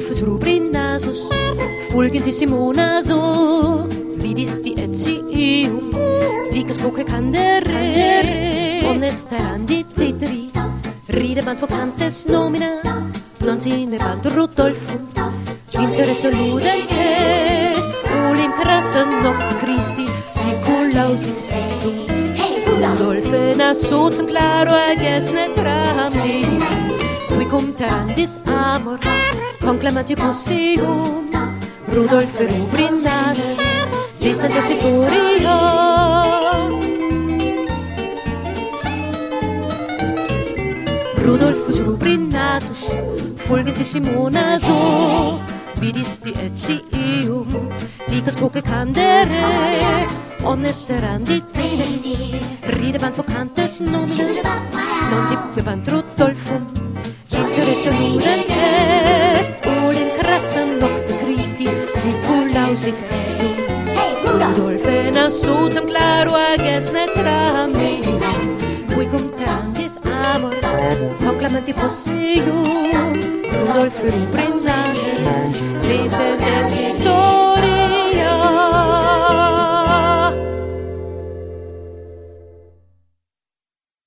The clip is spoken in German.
Rudolfus rubrinasus, fulgentissimo naso, vidis di etium, dicas voce candere, omnes terandi ceteri, ridebant vocantes nomina, non sinebant Rudolfum, interesse ludentes, olim crassa noct Christi, seculaus sectum. Rudolfe nasotum claro agesne tramni, qui cum terandis amor, conclamati possium, Rudolfe rubrinare, distantes historia. Rudolfus rubrinasus, fulgentissimo naso, vidis di etium, dicas voce candere, omnes terandi cederi, ridebant vocantes nomina, non sipebant Rudolfum, interesse ludentes, olim crassam noct Christi, seculaus sectum. Rudolfe nasotum claro agesne tramni, qui cum terandis amor, conclamanti possium, Rudolfe rubrinare, descendes